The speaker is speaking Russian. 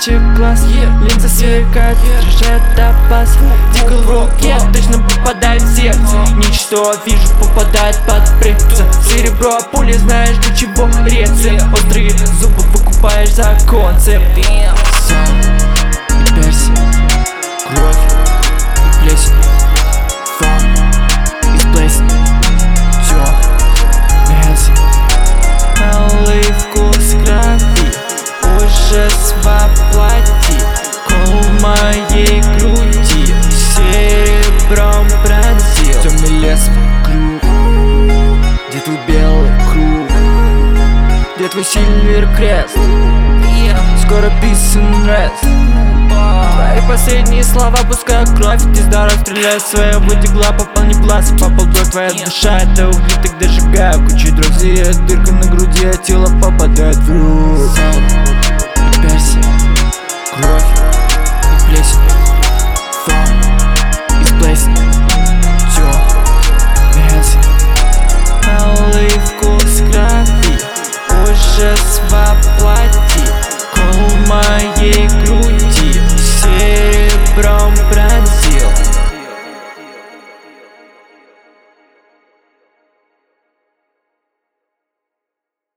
горящих глаз, линза сверкает, дрожит топаз. Дикл в руке, точно попадает в сердце. Ничто вижу, попадает под прицел. Серебро, пули, знаешь для чего рецепт. Острые зубы выкупаешь за концепт. Сон и перси, кровь и плесень, фон из плесень. Все Месси, малый вкус крови, ужас воплоти. Кол в моей груди серебром пронзил. Темный лес вокруг, где твой белый круг, где твой сильвер крест. Скоро peace and rest. Твои последние слова, пускай кровь. Ты здоров, стреляй своего дигла. Попал не плац, попал вдоль. Твоя душа, это угли, тогда сжигаю. Куча дров, зияет дырка на груди, а тело попадает в руку. Перси, кровь и плесень, фон